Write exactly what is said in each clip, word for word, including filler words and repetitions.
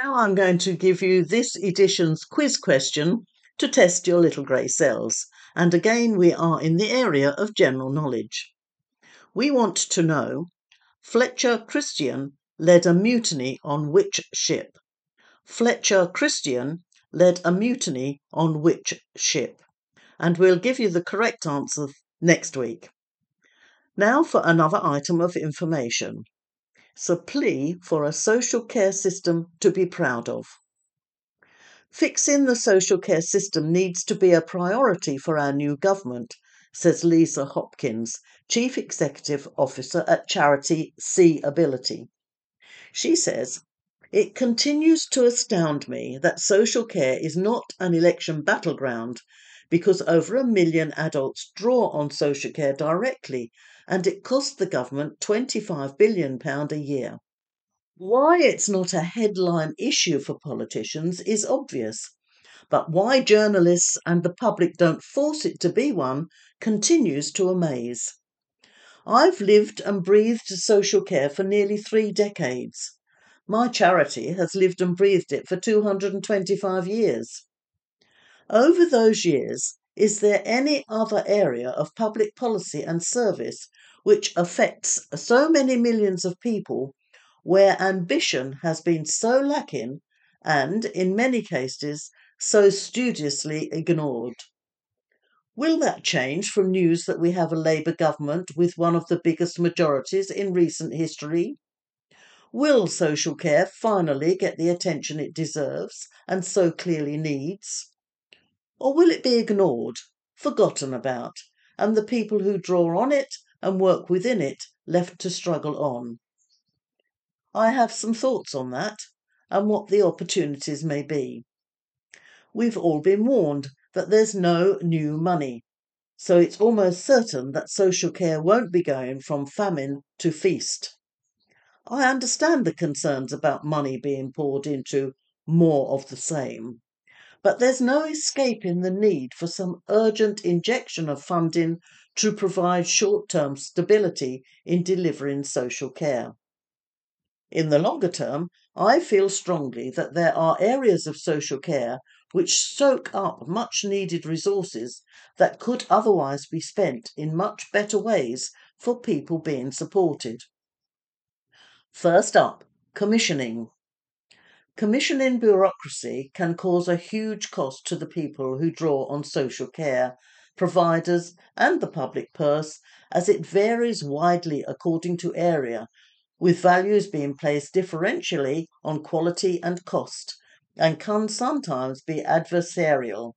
Now I'm going to give you this edition's quiz question to test your little grey cells. And again, we are in the area of general knowledge. We want to know, Fletcher Christian led a mutiny on which ship? Fletcher Christian led a mutiny on which ship? And we'll give you the correct answer next week. Now for another item of information. It's a plea for a social care system to be proud of. Fixing the social care system needs to be a priority for our new government, says Lisa Hopkins, Chief Executive Officer at charity See Ability. She says, "It continues to astound me that social care is not an election battleground because over a million adults draw on social care directly and it costs the government twenty-five billion pounds a year. Why it's not a headline issue for politicians is obvious, but why journalists and the public don't force it to be one continues to amaze. I've lived and breathed social care for nearly three decades. My charity has lived and breathed it for two hundred twenty-five years. Over those years, is there any other area of public policy and service which affects so many millions of people where ambition has been so lacking and, in many cases, so studiously ignored? Will that change from news that we have a Labour government with one of the biggest majorities in recent history? Will social care finally get the attention it deserves and so clearly needs? Or will it be ignored, forgotten about, and the people who draw on it and work within it left to struggle on? I have some thoughts on that and what the opportunities may be. We've all been warned that there's no new money, so it's almost certain that social care won't be going from famine to feast. I understand the concerns about money being poured into more of the same, but there's no escaping the need for some urgent injection of funding to provide short-term stability in delivering social care. In the longer term, I feel strongly that there are areas of social care which soak up much needed resources that could otherwise be spent in much better ways for people being supported. First up, commissioning. Commissioning bureaucracy can cause a huge cost to the people who draw on social care, providers and the public purse, as it varies widely according to area, with values being placed differentially on quality and cost, and can sometimes be adversarial.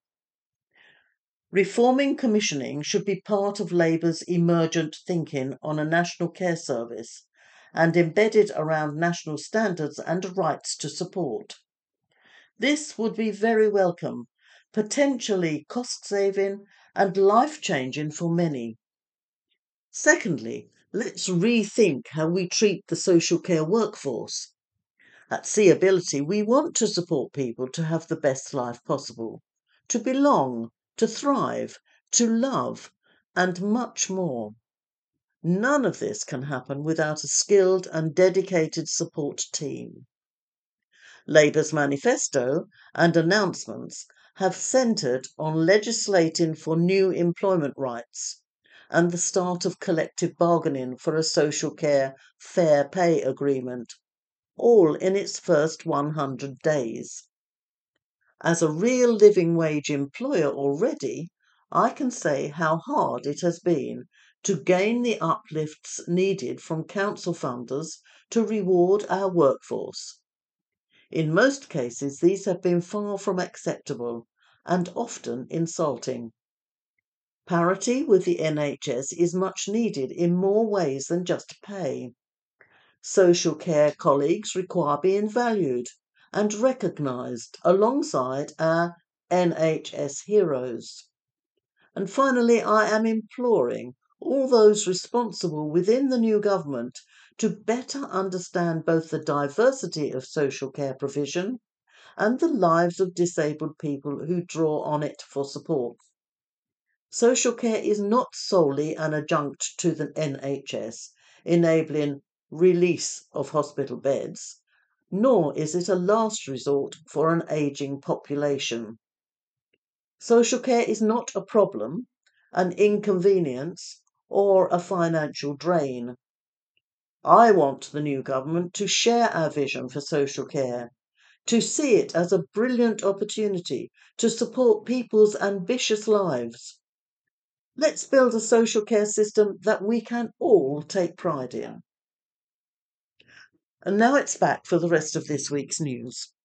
Reforming commissioning should be part of Labour's emergent thinking on a national care service, and embedded around national standards and rights to support. This would be very welcome, potentially cost-saving and life-changing for many. Secondly, let's rethink how we treat the social care workforce. At See Ability, we want to support people to have the best life possible, to belong, to thrive, to love, and much more. None of this can happen without a skilled and dedicated support team. Labour's manifesto and announcements have centred on legislating for new employment rights and the start of collective bargaining for a social care fair pay agreement, all in its first one hundred days. As a real living wage employer already, I can say how hard it has been to gain the uplifts needed from council funders to reward our workforce. In most cases, these have been far from acceptable and often insulting. Parity with the N H S is much needed in more ways than just pay. Social care colleagues require being valued and recognised alongside our N H S heroes. And finally, I am imploring all those responsible within the new government to better understand both the diversity of social care provision and the lives of disabled people who draw on it for support. Social care is not solely an adjunct to the N H S, enabling release of hospital beds, nor is it a last resort for an ageing population. Social care is not a problem, an inconvenience, or a financial drain. I want the new government to share our vision for social care, to see it as a brilliant opportunity to support people's ambitious lives. Let's build a social care system that we can all take pride in. And now it's back for the rest of this week's news.